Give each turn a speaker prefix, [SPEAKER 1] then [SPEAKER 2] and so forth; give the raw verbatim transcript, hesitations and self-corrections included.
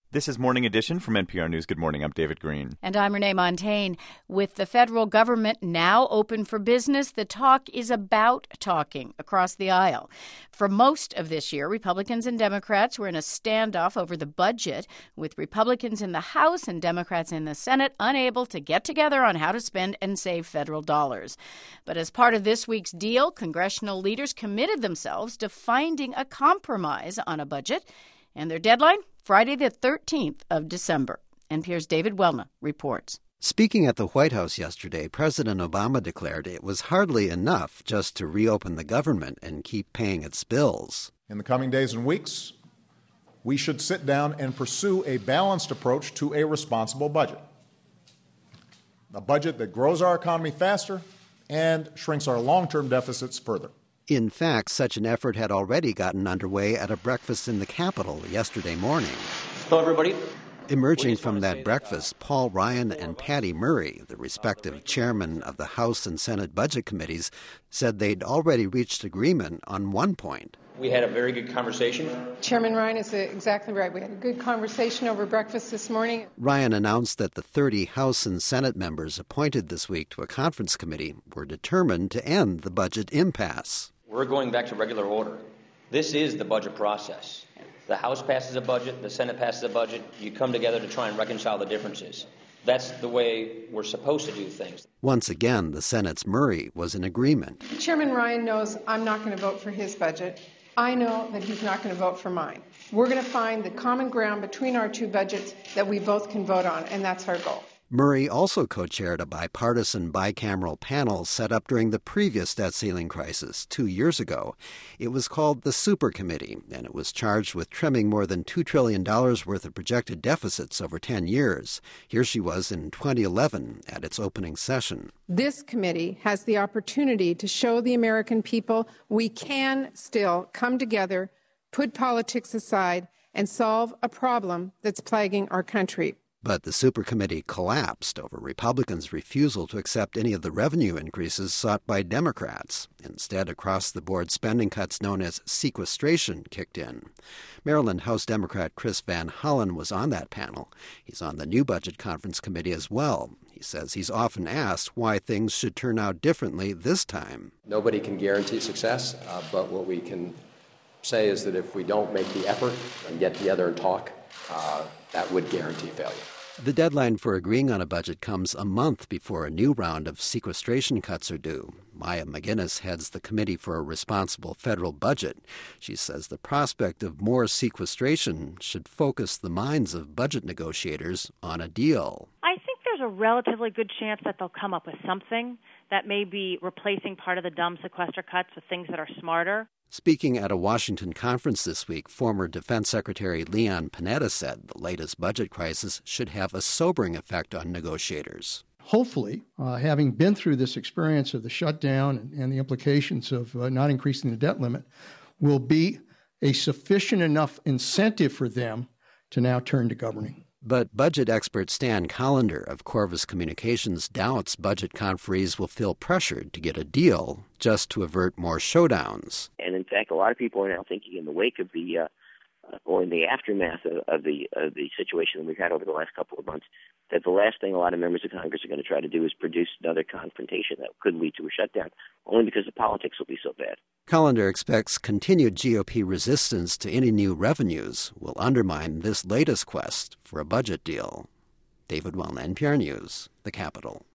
[SPEAKER 1] This is Morning Edition from N P R News. Good morning. I'm David Green.
[SPEAKER 2] And I'm Renee Montaigne. With the federal government now open for business, the talk is about talking across the aisle. For most of this year, Republicans and Democrats were in a standoff over the budget, with Republicans in the House and Democrats in the Senate unable to get together on how to spend and save federal dollars. But as part of this week's deal, congressional leaders committed themselves to finding a compromise on a budget. And their deadline? Friday the thirteenth of December. N P R's David Welna reports.
[SPEAKER 3] Speaking at the White House yesterday, President Obama declared it was hardly enough just to reopen the government and keep paying its bills.
[SPEAKER 4] In the coming days and weeks, we should sit down and pursue a balanced approach to a responsible budget. A budget that grows our economy faster and shrinks our long-term deficits further.
[SPEAKER 3] In fact, such an effort had already gotten underway at a breakfast in the Capitol yesterday morning.
[SPEAKER 5] Hello, everybody.
[SPEAKER 3] Emerging from that breakfast, Paul Ryan and Patty Murray, the respective chairmen of the House and Senate Budget Committees, said they'd already reached agreement on one point.
[SPEAKER 5] We had a very good conversation.
[SPEAKER 6] Chairman Ryan is exactly right. We had a good conversation over breakfast this morning.
[SPEAKER 3] Ryan announced that the thirty House and Senate members appointed this week to a conference committee were determined to end the budget impasse.
[SPEAKER 5] We're going back to regular order. This is the budget process. The House passes a budget, the Senate passes a budget. You come together to try and reconcile the differences. That's the way we're supposed to do things.
[SPEAKER 3] Once again, the Senate's Murray was in agreement.
[SPEAKER 6] Chairman Ryan knows I'm not going to vote for his budget. I know that he's not going to vote for mine. We're going to find the common ground between our two budgets that we both can vote on, and that's our goal.
[SPEAKER 3] Murray also co-chaired a bipartisan bicameral panel set up during the previous debt ceiling crisis two years ago. It was called the Super Committee, and it was charged with trimming more than two trillion dollars worth of projected deficits over ten years. Here she was in twenty eleven at its opening session.
[SPEAKER 6] This committee has the opportunity to show the American people we can still come together, put politics aside, and solve a problem that's plaguing our country.
[SPEAKER 3] But the Super Committee collapsed over Republicans' refusal to accept any of the revenue increases sought by Democrats. Instead, across-the-board spending cuts known as sequestration kicked in. Maryland House Democrat Chris Van Hollen was on that panel. He's on the new Budget Conference Committee as well. He says he's often asked why things should turn out differently this time.
[SPEAKER 7] Nobody can guarantee success, uh, but what we can say is that if we don't make the effort and get together and talk, uh, that would guarantee failure.
[SPEAKER 3] The deadline for agreeing on a budget comes a month before a new round of sequestration cuts are due. Maya McGinnis heads the Committee for a Responsible Federal Budget. She says the prospect of more sequestration should focus the minds of budget negotiators on a deal.
[SPEAKER 8] I think there's a relatively good chance that they'll come up with something that may be replacing part of the dumb sequester cuts with things that are smarter.
[SPEAKER 3] Speaking at a Washington conference this week, former Defense Secretary Leon Panetta said the latest budget crisis should have a sobering effect on negotiators.
[SPEAKER 9] Hopefully, uh, having been through this experience of the shutdown and, and the implications of uh, not increasing the debt limit, will be a sufficient enough incentive for them to now turn to governing.
[SPEAKER 3] But budget expert Stan Collender of Corvus Communications doubts budget conferees will feel pressured to get a deal just to avert more showdowns.
[SPEAKER 10] And in fact, a lot of people are now thinking in the wake of the, uh, or in the aftermath of, of the of the situation that we've had over the last couple of months, that the last thing a lot of members of Congress are going to try to do is produce another confrontation that could lead to a shutdown, only because the politics will be so bad.
[SPEAKER 3] Collender expects continued G O P resistance to any new revenues will undermine this latest quest for a budget deal. David Welna, N P R News, the Capitol.